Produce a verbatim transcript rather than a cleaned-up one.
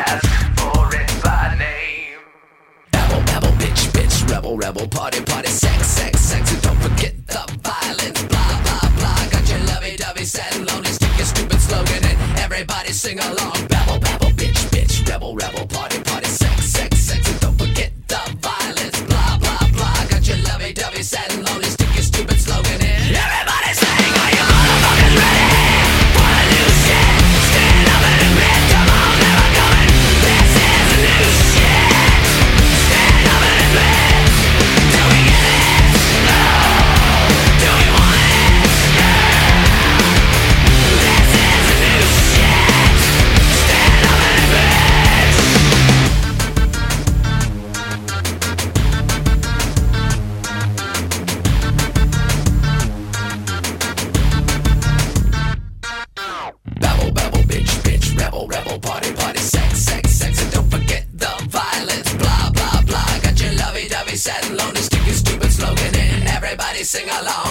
ask for it by name. Babble, babble, bitch, bitch, rebel, rebel, party, party, sex, sex, sex, and don't forget the violence. Blah, blah, blah, got your lovey-dovey, sad and lonely, stick your stupid slogan and everybody sing along. Babble, babble, bitch, bitch, rebel, rebel, party, party, sex, sex, sex, and don't forget the violence. Blah, blah, blah, got your lovey-dovey, sad and lonely, stick your stupid slogan in. Everybody sing, are you motherfuckers ready for the new shit? Stand up and admit, come on, never coming. This is the new shit. Stand up and admit. Do we get it? No. Do we want it? Yeah. This is the new shit. Stand up and admit. Babble, babble, bitch, bitch, rebel, rebel, party, party, sex, sex, sex, and don't forget the violence. Blah, blah, blah, got your lovey-dovey, sad and lonely, stick your stupid slogan in. Everybody sing along.